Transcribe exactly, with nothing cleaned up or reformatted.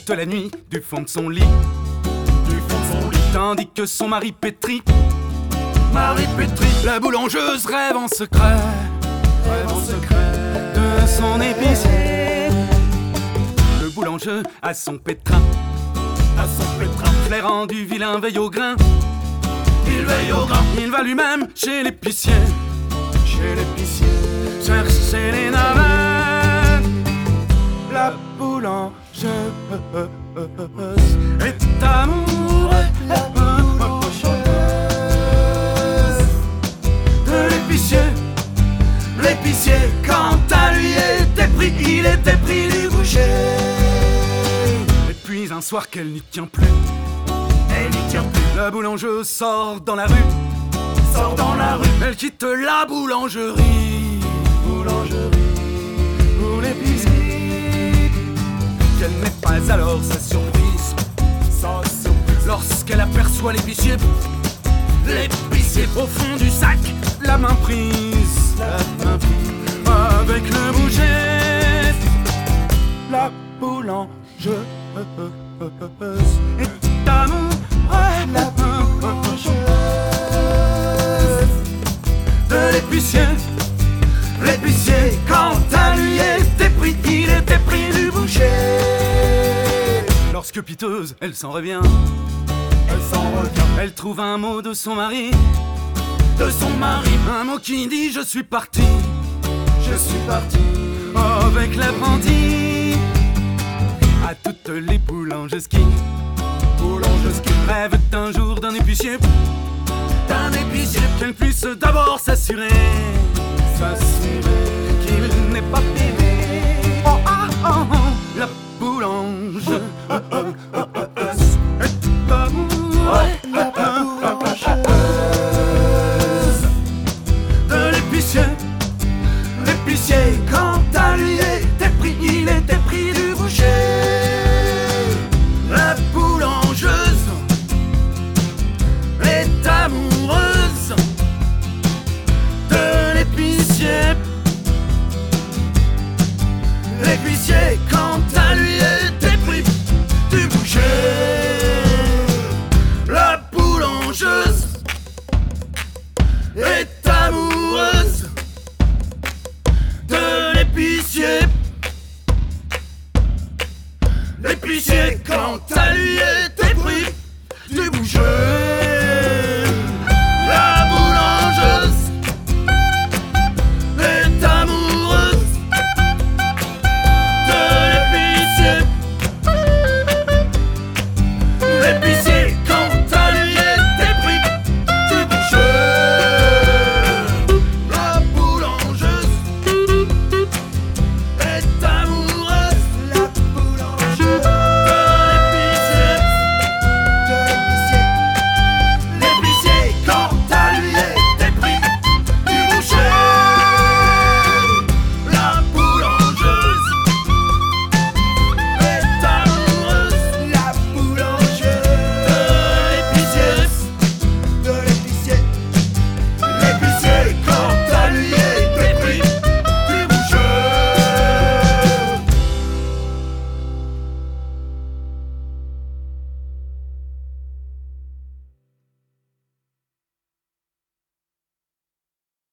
la nuit du fond de son lit, du fond de son lit, tandis que son mari pétrit, Marie pétrit, la boulangeuse rêve en secret, rêve en secret de son épicier. Le boulanger a son pétrin, à son pétrin, flairant du vilain veille au grain. il veille au grain, Il va lui-même chez l'épicier, chez l'épicier, chercher les navets. La boulangeuse est amoureuse de l'épicier. l'épicier, quant à lui était pris, il était pris du boucher. Et puis un soir qu'elle n'y tient plus, Elle n'y tient plus, la boulangeuse sort dans la rue, sort dans la rue, elle quitte la boulangerie boulangerie, pour l'épicier. Quelle n'est pas alors sa surprise sans surprise, lorsqu'elle aperçoit l'épicier, l'épicier, au fond du sac, la main prise, la main prise, avec le bouger. La boulangeuse est amoureuse la boulangeuse de l'épicier. l'épicier, quant à lui était pris, il était pris du boucher. Lorsque piteuse, elle s'en revient, Elle s'en revient elle trouve un mot de son mari, de son mari, un mot qui dit je suis parti je suis parti, avec l'apprenti. À toutes les boulangeuses qui boulangeuse qui rêvent un jour d'un épicier, d'un épicier, qu'elle puisse d'abord s'assurer s'assurer qu'il n'est pas pédé. Oh, ah, oh, oh. La boulangeuse est amoureuse la boulangeuse de l'épicier. l'épicier, quant à lui était pris, il était pris du boucher. La boulangeuse est amoureuse de l'épicier. L'épicier, quant à lui était pris du boucher. La boulangeuse est amoureuse de l'épicier. L'épicier, quant à lui était pris du boucher.